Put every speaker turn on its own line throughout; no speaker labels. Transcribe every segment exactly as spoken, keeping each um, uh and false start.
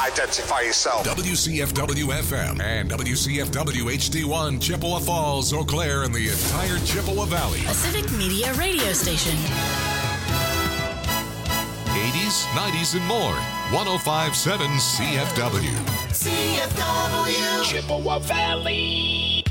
identify yourself.
W C F W F M and W C F W H D one, Chippewa Falls, Eau Claire, and the entire Chippewa Valley.
A Civic Media radio station.
eighties, nineties, and more. one oh five point seven C F W.
C F W.
Chippewa Valley.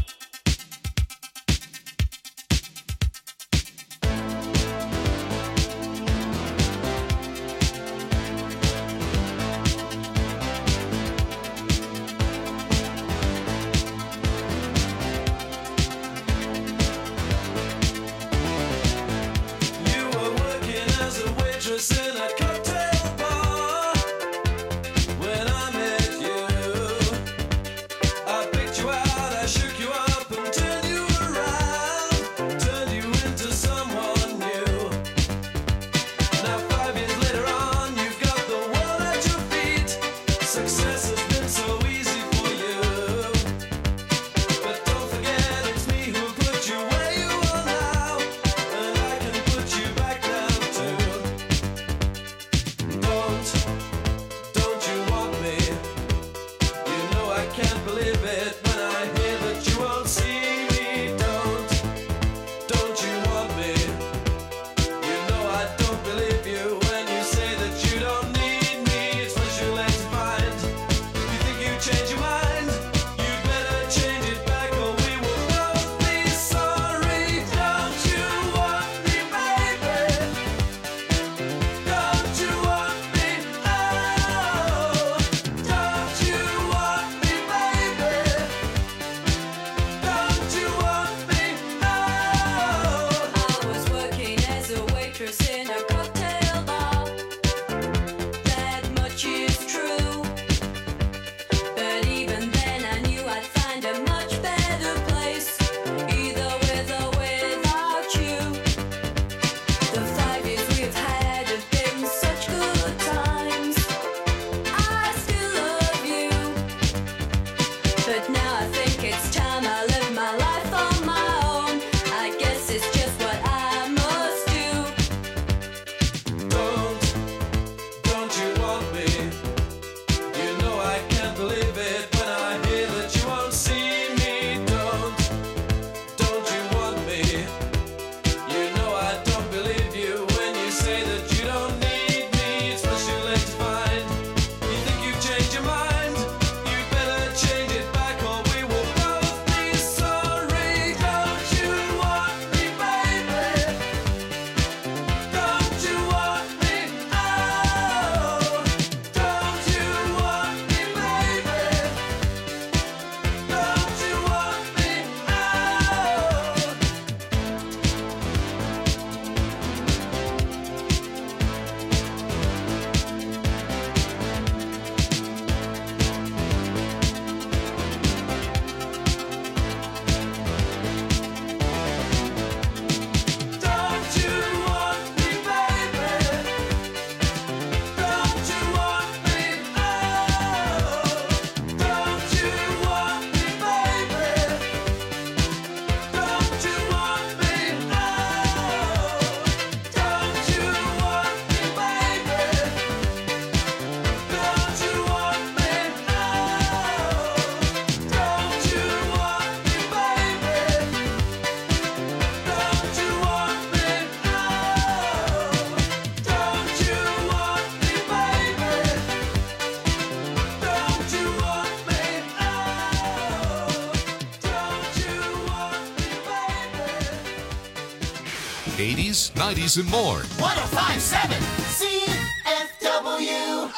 eighties, nineties, and more.
one oh five point seven C F W.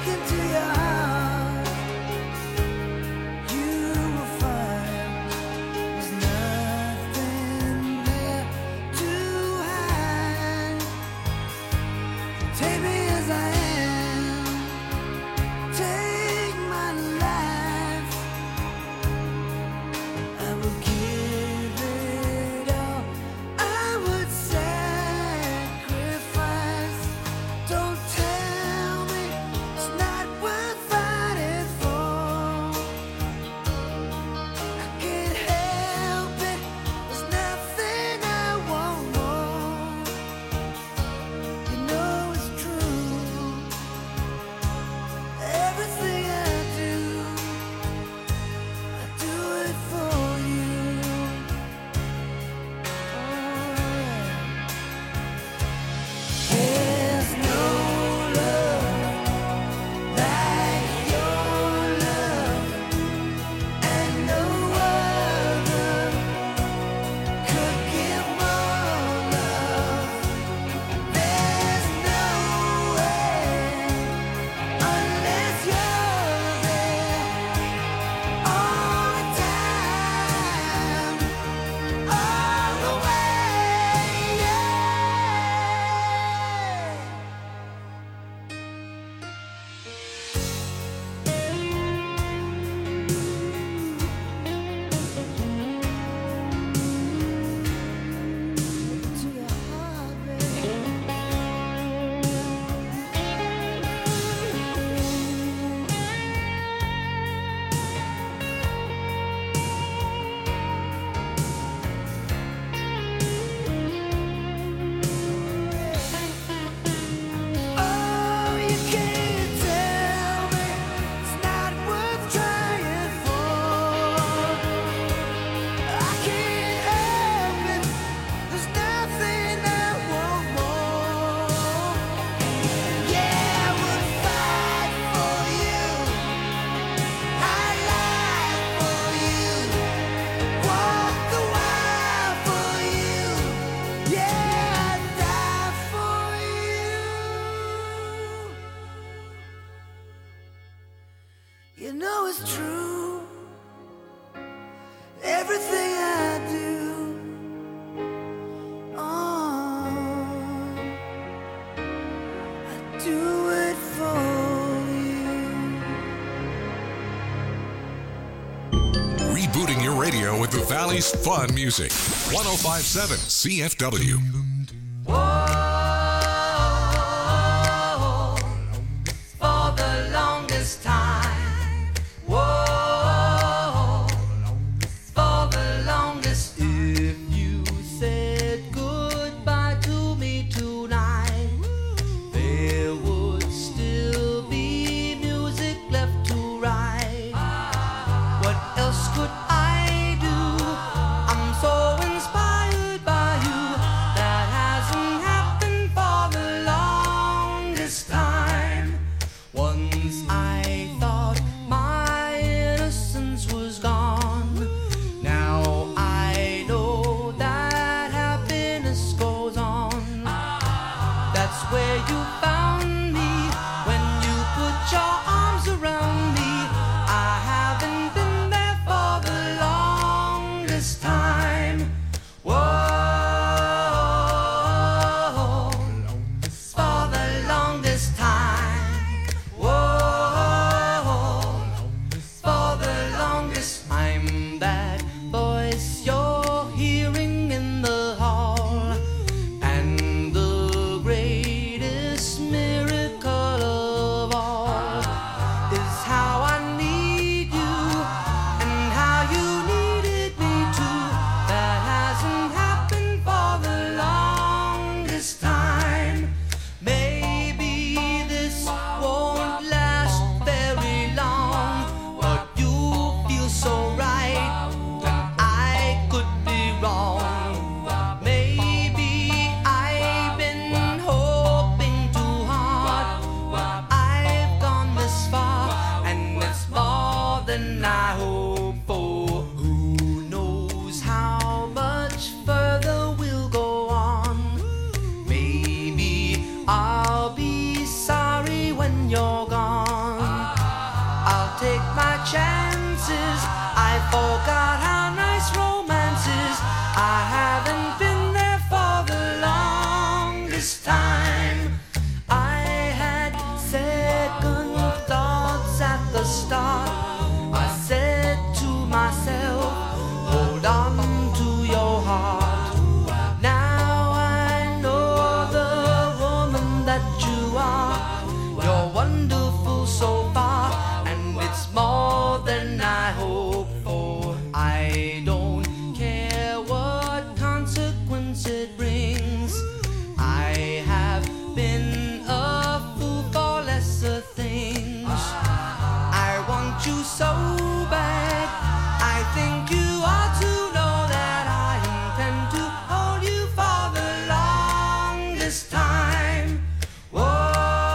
Rebooting your radio with the Valley's fun music. one oh five point seven C F W.
Could I do? I'm so inspired by you that Oh God, how nice romance is. I haven't been there for the longest time. I had second thoughts at the start. I said to myself, hold on to your heart. Now I know the woman that you are. You're wonderful so far, and it's more than I hoped for. I don't care what consequence it brings. I have been a fool for lesser things. I want you so bad. I think you ought to know that I intend to hold you for the longest time. Whoa.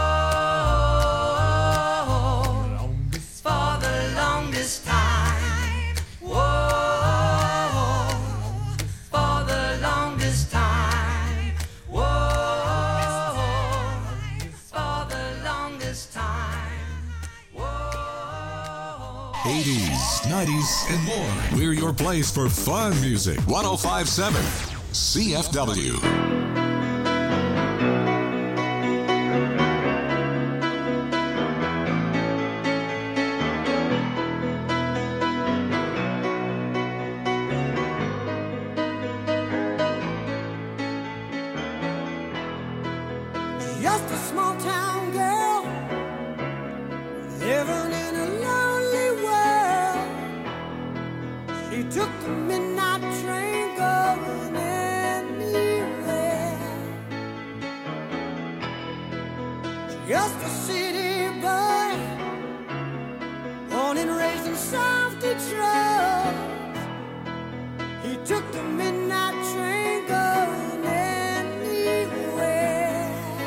For the longest time. Whoa. For the longest time. Whoa. For the longest time. Whoa.
eighties, nineties, and more. We're your place for fun music. one oh five point seven C F W.
Just a small town girl living in a lonely world. She took the midnight train going anywhere. Just a city boy, born and raised in South Detroit. He took the midnight train going anywhere.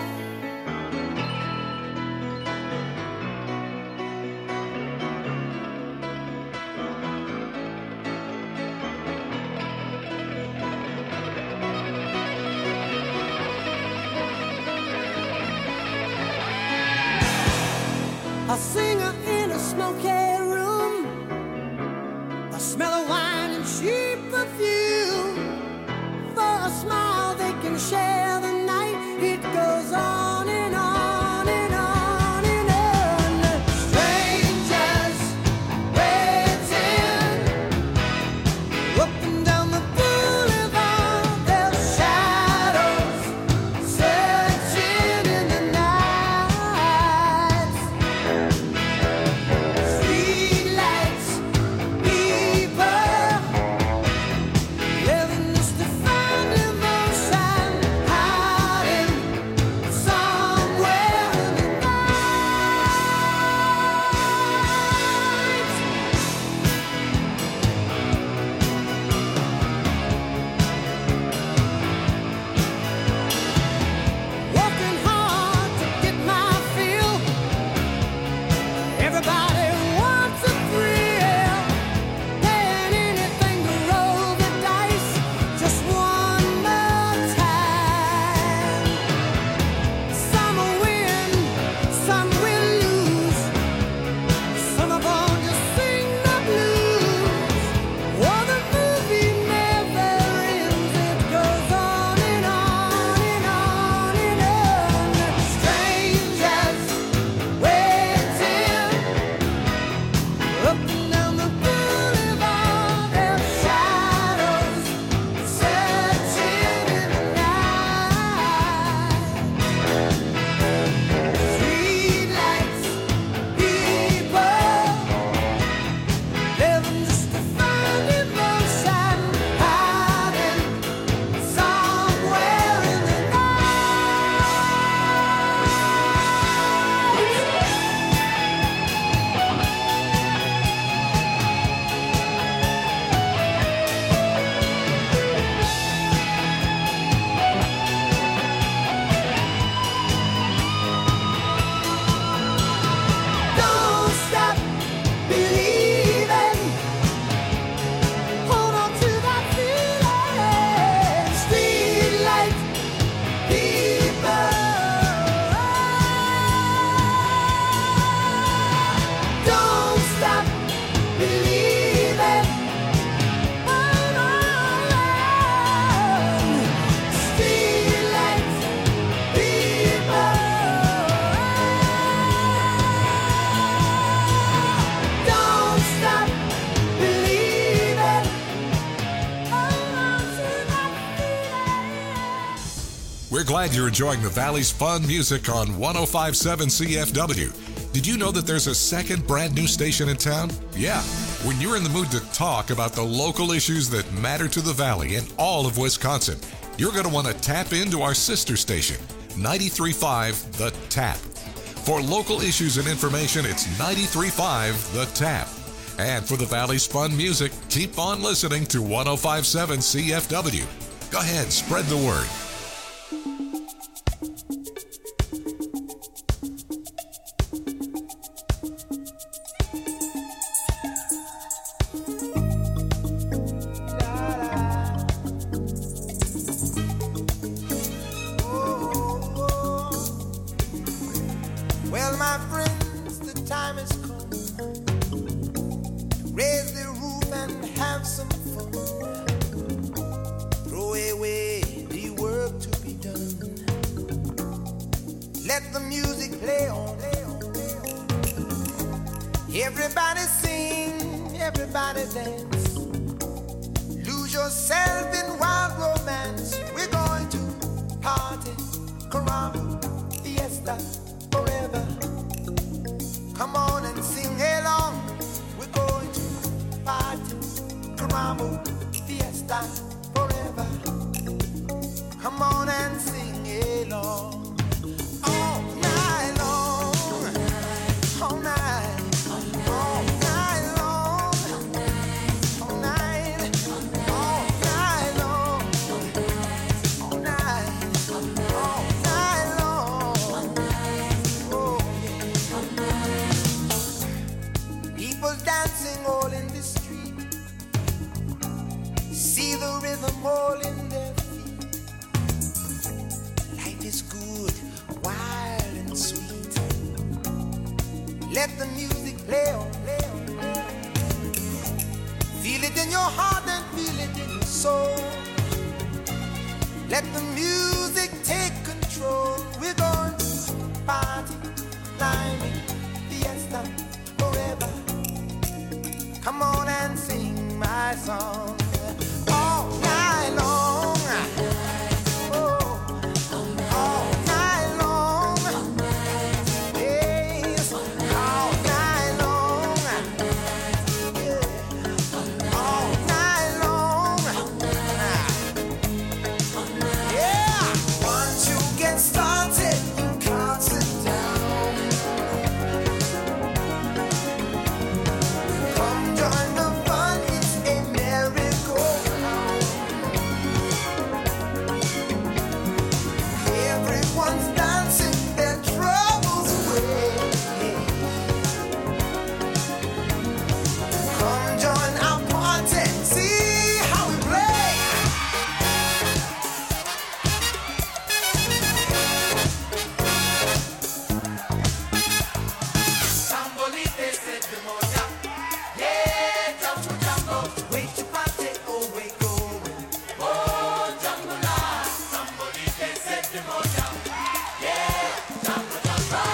A singer in a smoky room, a smell of wine and cheap perfume. For a smile they can share the night. It goes on and on and on and on. Strangers waiting up and down the boulevard. Their shadows searching in the night. Streetlights, people living just to find emotion. How
We're glad you're enjoying the Valley's fun music on one oh five point seven C F W. Did you know that there's a second brand new station in town? Yeah. When you're in the mood to talk about the local issues that matter to the Valley and all of Wisconsin, you're going to want to tap into our sister station, ninety-three point five The Tap. For local issues and information, it's ninety-three point five The Tap. And for the Valley's fun music, keep on listening to one oh five point seven C F W. Go ahead, spread the word.
Well, my friends, the time has come. Raise the roof and have some fun. Throw away the work to be done. Let the music play on. Everybody sing, everybody dance. Lose yourself in wild romance. We're going to party, caramba, fiesta, forever. Come on and sing along. We're going to party, caramba, fiesta, forever. Come on and sing along. All night long, all night, all night long, all night, all night long, all night, all night long. Oh, yeah. People dancing all in the street. See the rhythm all in their feet. Life is good, wild and sweet. Let the music play on, play on, play on. Feel it in your heart and feel it in your soul. Let the music take control. We're going to party, climbing, fiesta, forever. Come on and sing my song all night long. Oh, all night long. Yes, all night long. Yeah, all night long. Yeah, once you get started, you can't sit down. Come join the fun, it's a merry-go-round. Everyone's dancing their troubles away. Come join our party, see how we play. Sambolite se te moja, yeah, jambo jambo. Wait to party, oh wait going, oh jambo la. Sambolite se te moja, yeah, jambo jambo.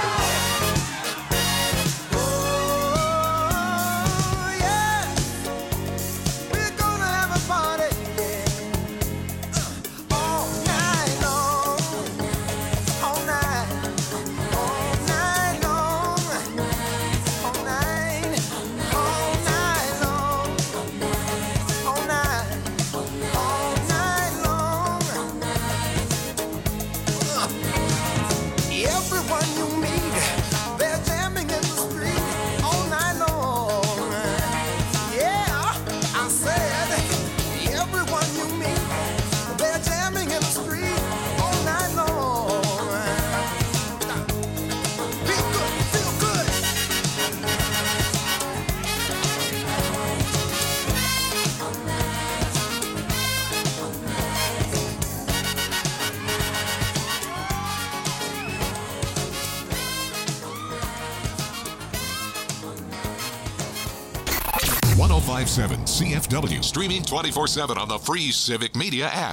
Oh yeah, we're gonna have a party, yeah. Uh, all night long, all night, all night long, all night, all night long, all night, all night long. Uh, Everyone you meet, they're jamming in the street all night long. Yeah, I said, everyone you meet, they're jamming in the street all night long. Feel good, feel good.
one oh five point seven C F W, streaming twenty-four seven on the free Civic Media app.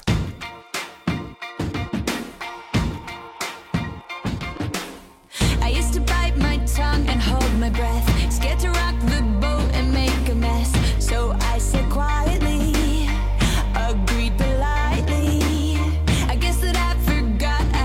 I used to bite my tongue and hold my breath, scared to rock the boat and make a mess. So I said quietly, agreed politely. I guess that I forgot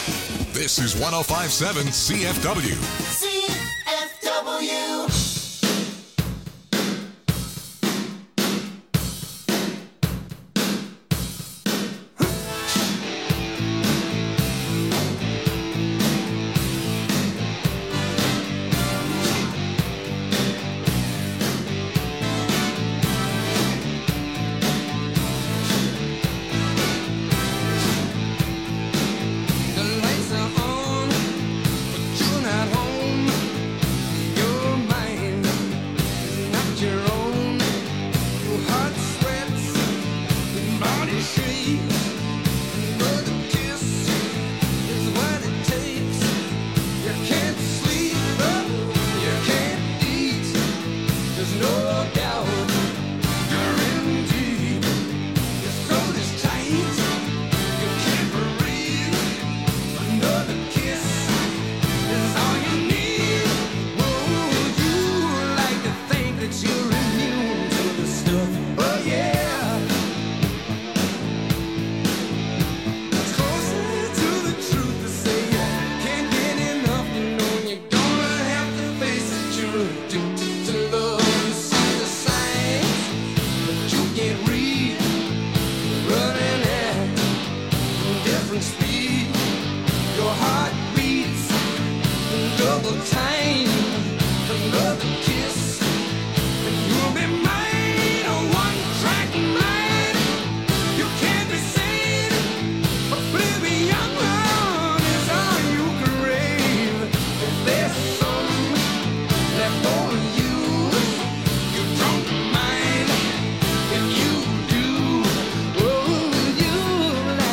This is one oh five point seven C F W.
C F W.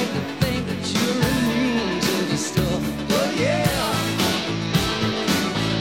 Stuff, oh yeah.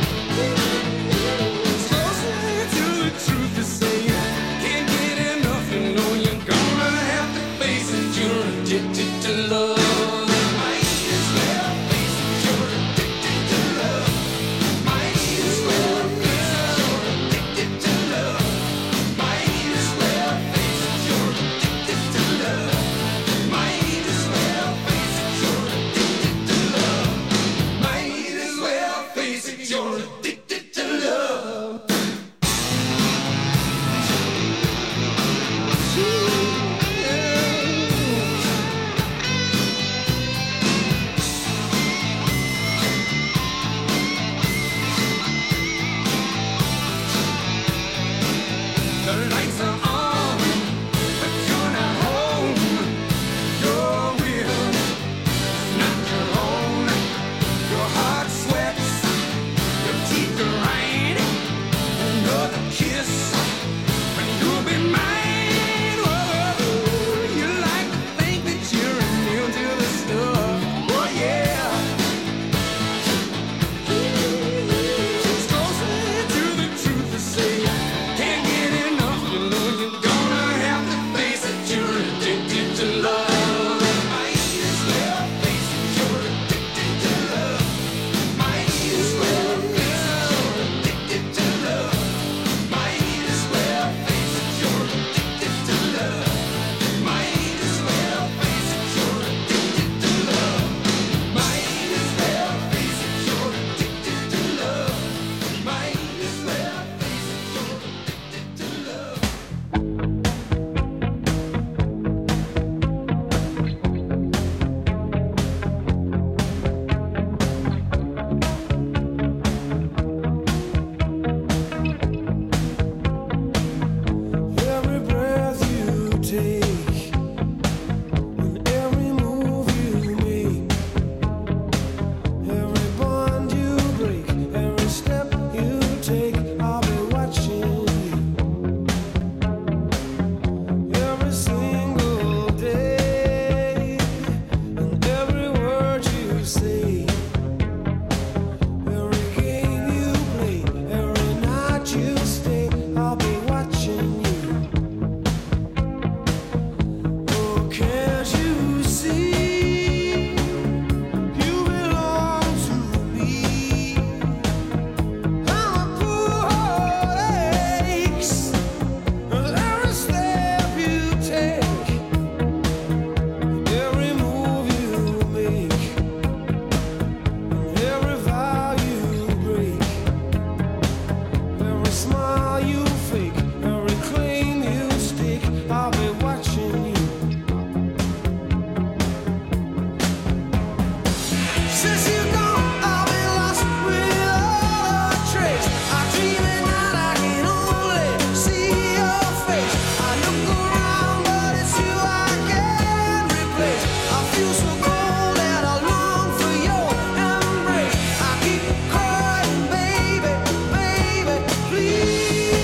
Since you're gone, I've been lost without a trace. I dream at night, I can only see your face. I look around, but it's you I can't replace. I feel so cold and I long for your embrace. I keep crying, baby, baby, please.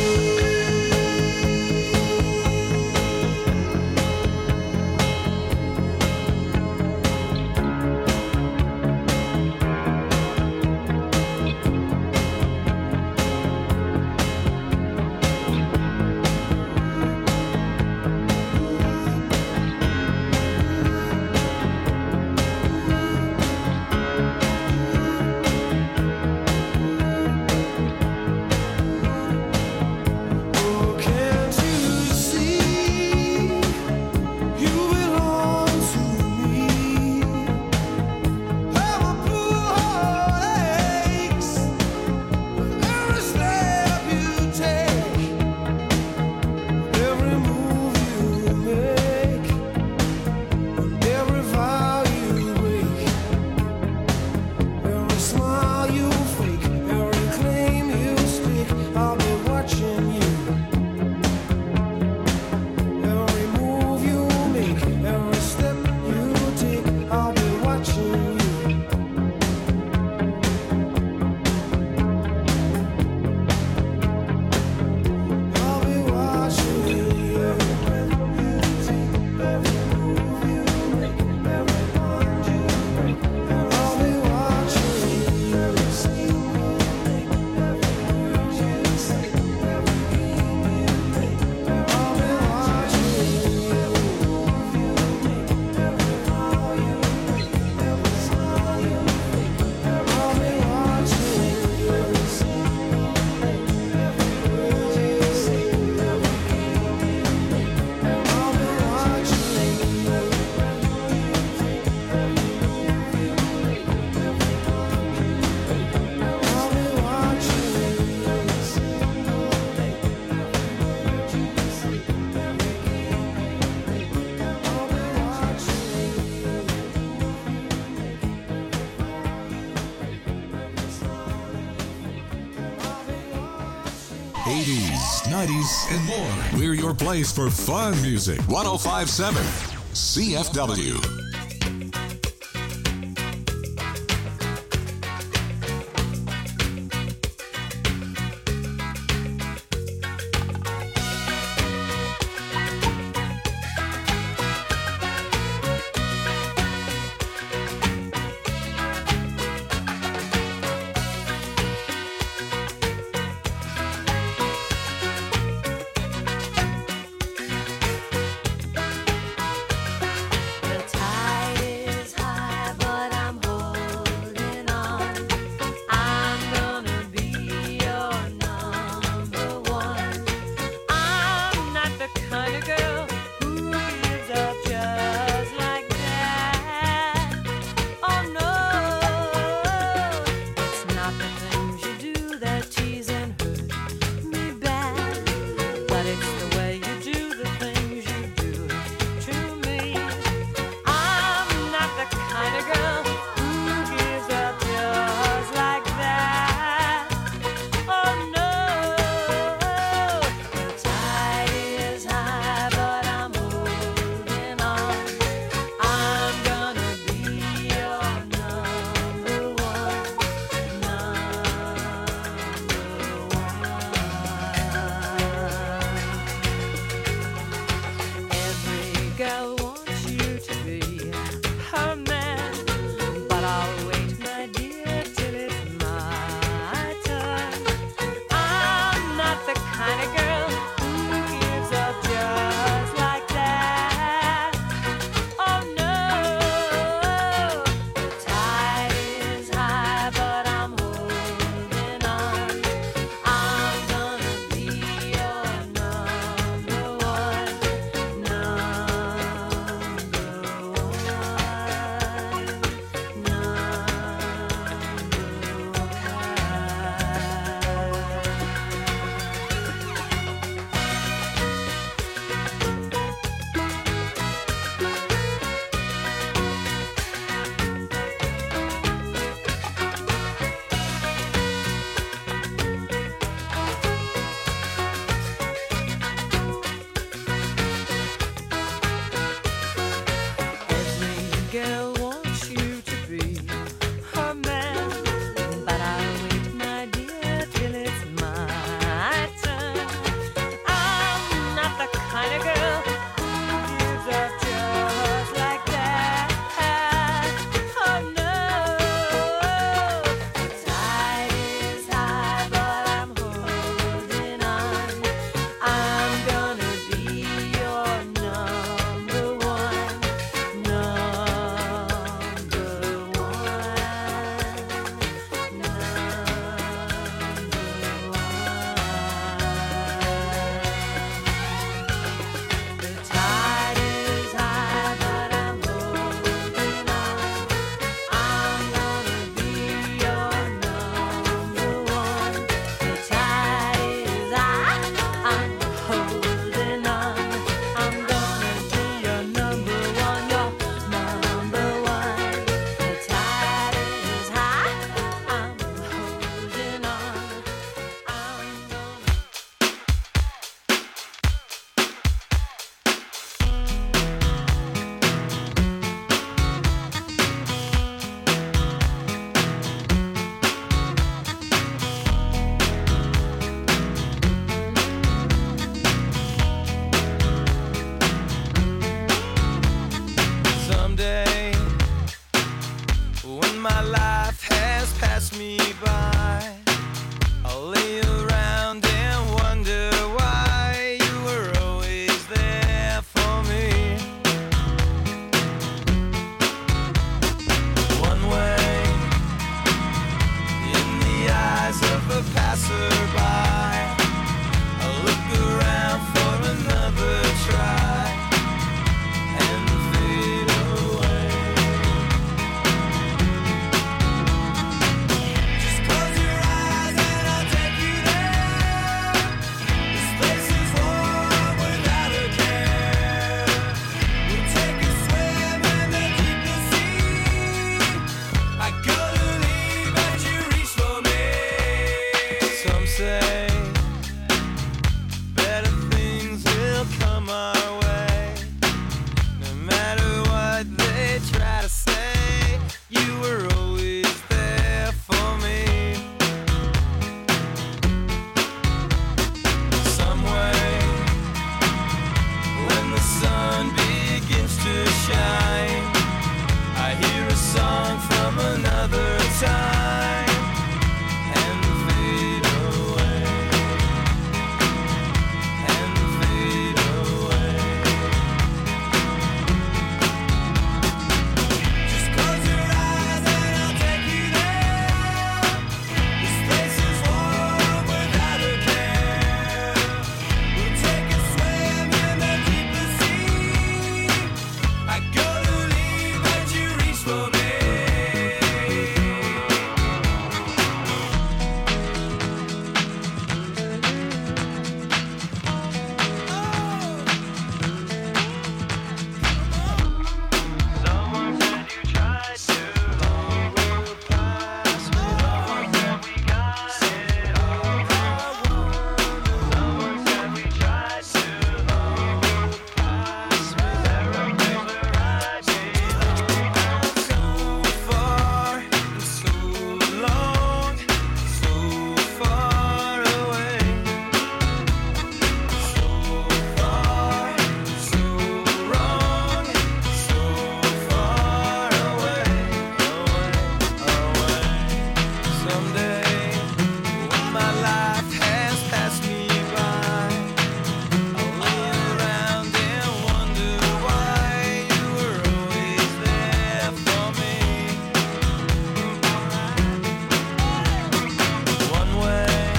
Oh, can't you see you belong to me? How my poor heart aches with every step you take, every move you make, every vow you break, every smile you fake, every claim you stake. I'll be watching you. Every move you make, every step you take, I'll be watching you. I'll be watching you. Every breath you take, every move you make, every bond you break, I'll be watching you. Every scene you make, every word you say, every game you play, I'll be watching you. Every move you make, every vow you break, every smile you fake, I'll be watching you. Every scene you make, every word you say, every game you play, I'll be watching you. Every breath you take, every move you make, every bond you break, I'll be watching you. Every scene you make, every word you say, every game you play, I'll be
eighties, nineties, and more. We're your place for fun music. one oh five point seven C F W.
The time
When my life has passed me by, I'll lay around and wonder why you were always there for me. One way in the eyes of a passerby, I look around for another try and fade away. Just close your eyes and I'll take you there. This place is warm without a care. We'll take a swim in the deeper sea. I gotta leave but you reach for me. Some say better things will come our way. No matter what they try to say, you were always there for me. Some way, when the sun begins to shine, I hear a song from another time and fade away, and fade away. Just close your eyes and I'll take you there. This place is warm without a care. We'll take a swim in the deeper sea. I gotta leave but you reach for me. Someone said you tried to overpass me. Someone said we got it all wrong. Someone said we tried to overpass me. There are things where I belong. So far and so long, so far away. So far, so wrong, so far away, away, away. Someday, when my life has passed me by, I'll lay around and wonder why you were always there for me. One way,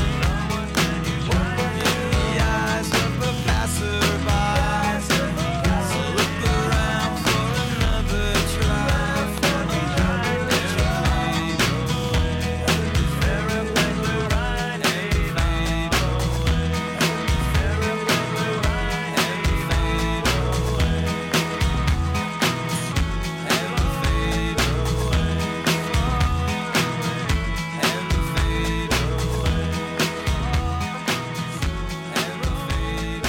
in the eyes of a passerby, I look around for another try and fade away. There are places where I and fade away. There are places where I and fade away, and fade away, and fade away, and fade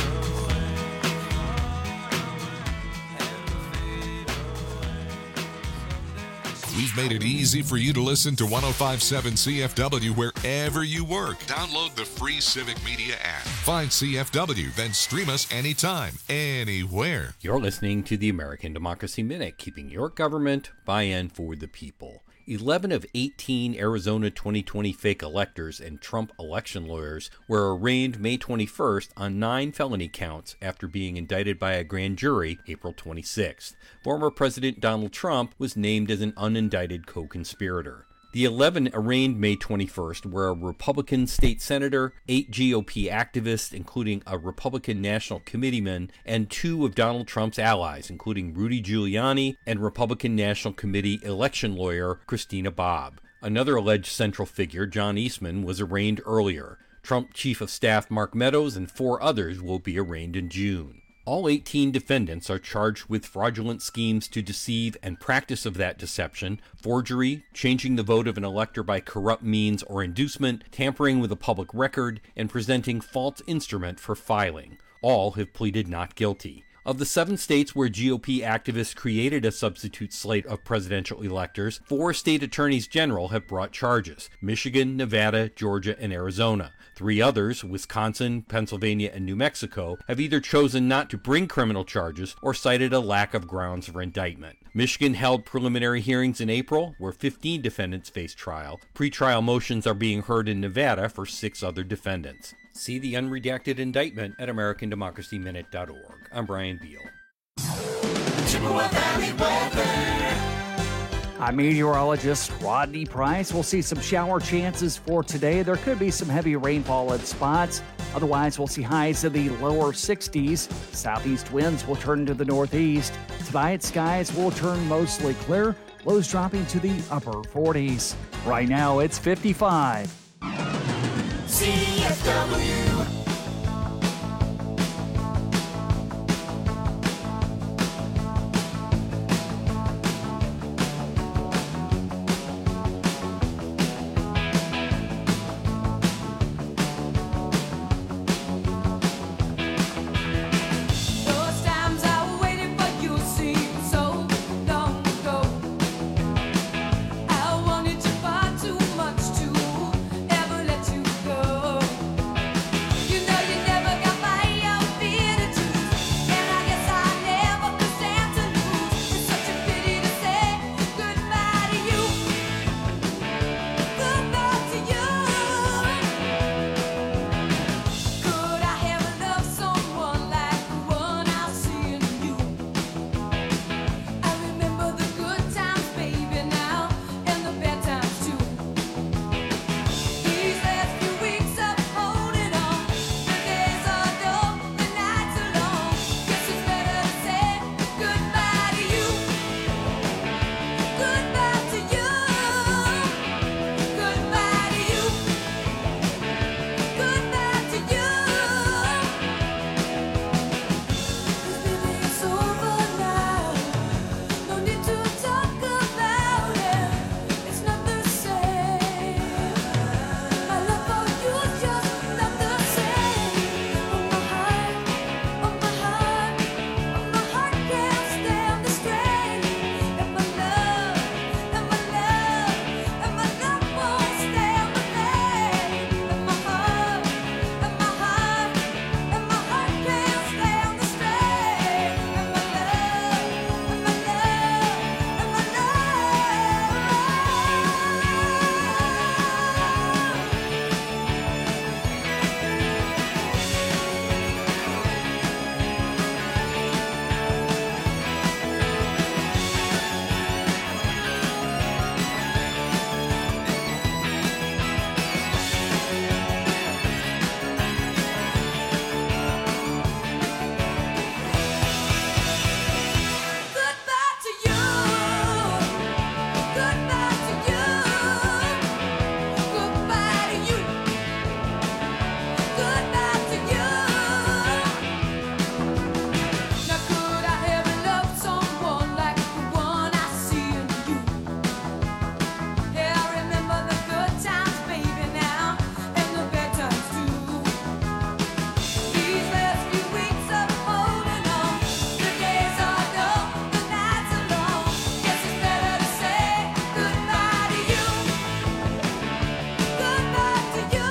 We've made it easy for you to listen to one oh five point seven C F W wherever you work. Download the free Civic Media app. Find C F W, then stream us anytime, anywhere.
You're listening to the American Democracy Minute, keeping your government by and for the people. eleven of eighteen Arizona twenty twenty fake electors and Trump election lawyers were arraigned May twenty-first on nine felony counts after being indicted by a grand jury April twenty-sixth. Former President Donald Trump was named as an unindicted co-conspirator. The eleven arraigned May twenty-first were a Republican state senator, eight G O P activists, including a Republican National Committeeman, and two of Donald Trump's allies, including Rudy Giuliani and Republican National Committee election lawyer Christina Bobb. Another alleged central figure, John Eastman, was arraigned earlier. Trump Chief of Staff Mark Meadows and four others will be arraigned in June. All eighteen defendants are charged with fraudulent schemes to deceive and practice of that deception, forgery, changing the vote of an elector by corrupt means or inducement, tampering with a public record, and presenting false instrument for filing. All have pleaded not guilty. Of the seven states where G O P activists created a substitute slate of presidential electors, four state attorneys general have brought charges: Michigan, Nevada, Georgia, and Arizona. Three others, Wisconsin, Pennsylvania, and New Mexico, have either chosen not to bring criminal charges or cited a lack of grounds for indictment. Michigan held preliminary hearings in April, where fifteen defendants face trial. Pretrial motions are being heard in Nevada for six other defendants. See the unredacted indictment at American Democracy Minute dot org. I'm Brian Beal.
Chippewa Valley weather.
I'm meteorologist Rodney Price. We'll see some shower chances for today. There could be some heavy rainfall at spots. Otherwise, we'll see highs in the lower sixties. Southeast winds will turn to the northeast. Tonight, skies will turn mostly clear. Lows dropping to the upper forties. Right now, it's fifty-five.
C F W.
Those times I waited for you seem so long ago. I wanted you far too much to ever let you go. You know you never got my own fear to choose, and I guess I never could stand to lose. It's such a pity to say goodbye to you, goodbye to you. Could I ever love someone like the one I see in you? I remember the good times, baby, now, and the bad times too. These last few weeks of holding on, the days are dull, the nights are long. Guess it's better to say goodbye to you, goodbye to you, goodbye to you, goodbye to you. 'Cause baby, it's over now. No need to talk about it. It's not the same. My love for you is just not the same. Oh my heart, oh my heart, oh my heart can't stand the strain. And my love, and my love, and my love won't stand the pain. And my heart, and my heart, and my heart can't stand the strain. And my love, and my love, and my goodbye to you, goodbye to you, goodbye to you, goodbye to you. Now could I ever love someone like the one I see in you? Yeah, I remember the good times, baby, now, and the bad times too. These last few weeks of holding on, the days are dull, the nights are long. Guess it's better to say goodbye to you, goodbye to you,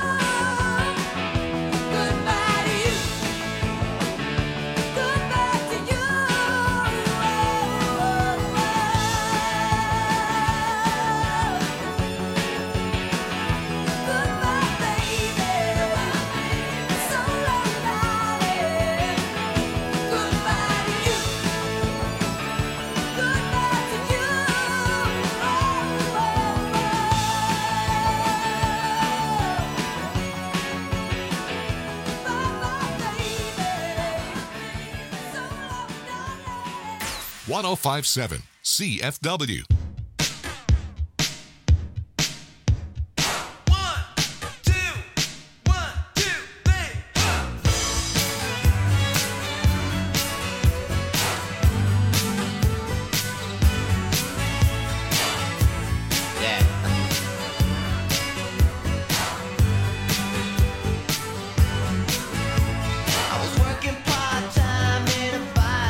goodbye to you, goodbye to you. Goodbye, baby. So long, darling. Goodbye to you. Goodbye to you. Bye-bye, baby. So long, darling.
one oh five point seven C F W.
One, two, one, two, three.
Yeah. I was working part-time in a bar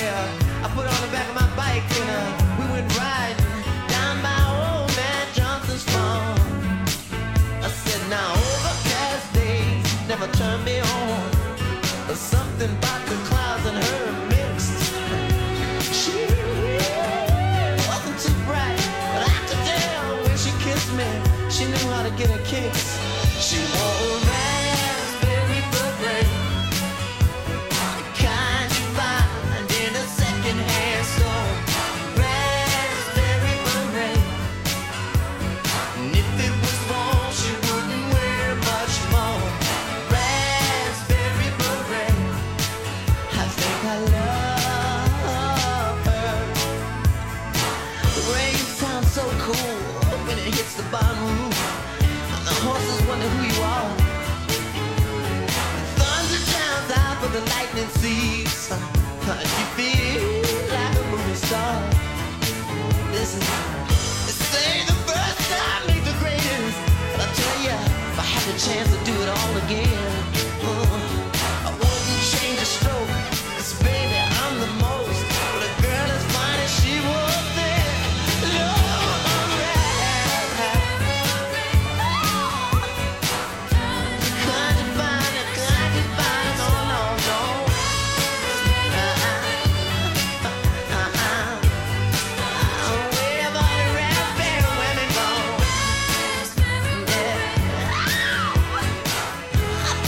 yeah. I put her on the back of my bike and uh, we went riding down by old man Johnson's farm. I said, now overcast days never turn me on. There's something about the clouds and her mixed. She wasn't too bright, but I could tell when she kissed me, she knew how to get her kicks. She wore a raspberry beret, the kind you find in a second-hand store. Raspberry beret, and if it was warm, she wouldn't wear much more. Raspberry beret, I think I love her. The rain sounds so cool when it hits the bottom roof. The horses wonder who you are. The thunder drowns out, but the lightning sees. You feel like a movie star. Listen, they say the first time ain't the greatest, but I tell ya, if I had the chance to do it all again, uh, I wouldn't change a stroke. 'Cause baby, I'm the most. But a girl as fine as she was then, Lord, can't you find it? Can't you find it? No, no, no. Uh-uh. Uh-uh. Where have all the raspberry women gone? Yeah. I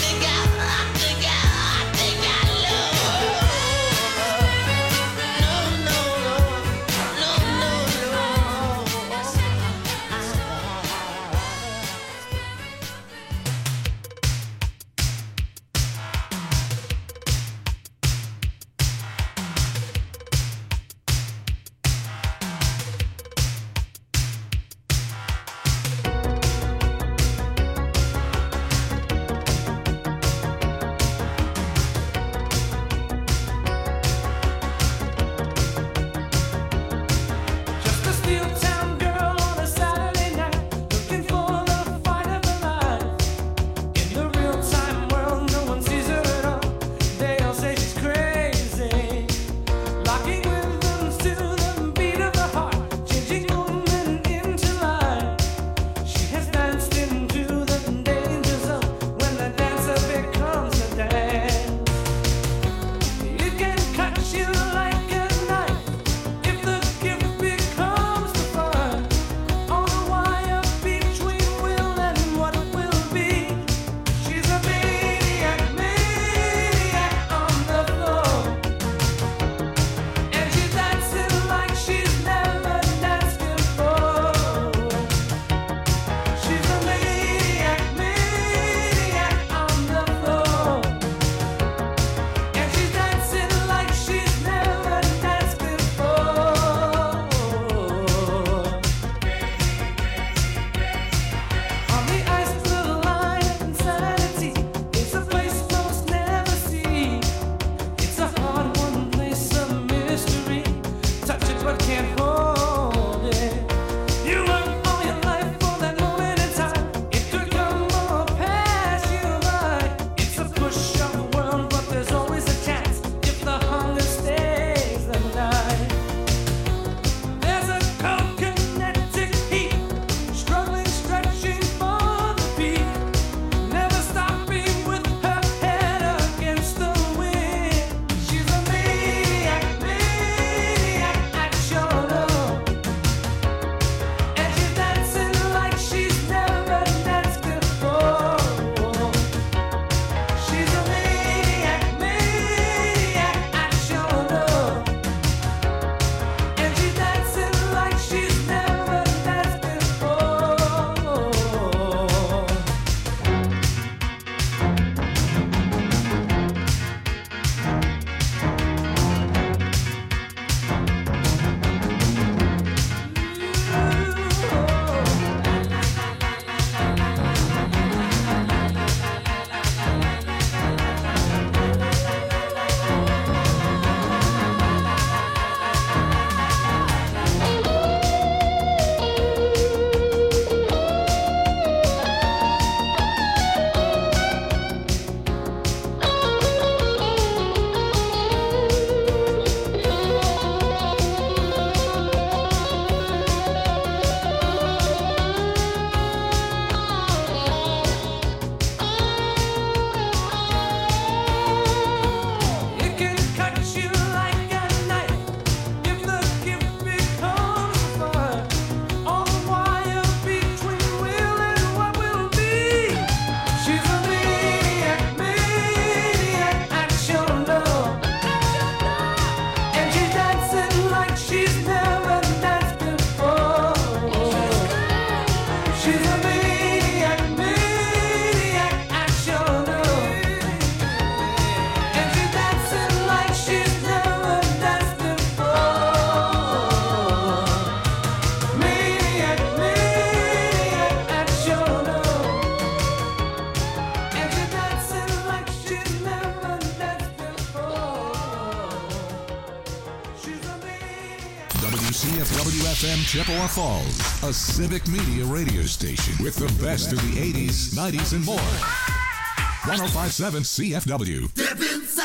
F M Chippewa Falls, a civic media radio station with the best of the eighties, nineties, and more. one oh five point seven C F W.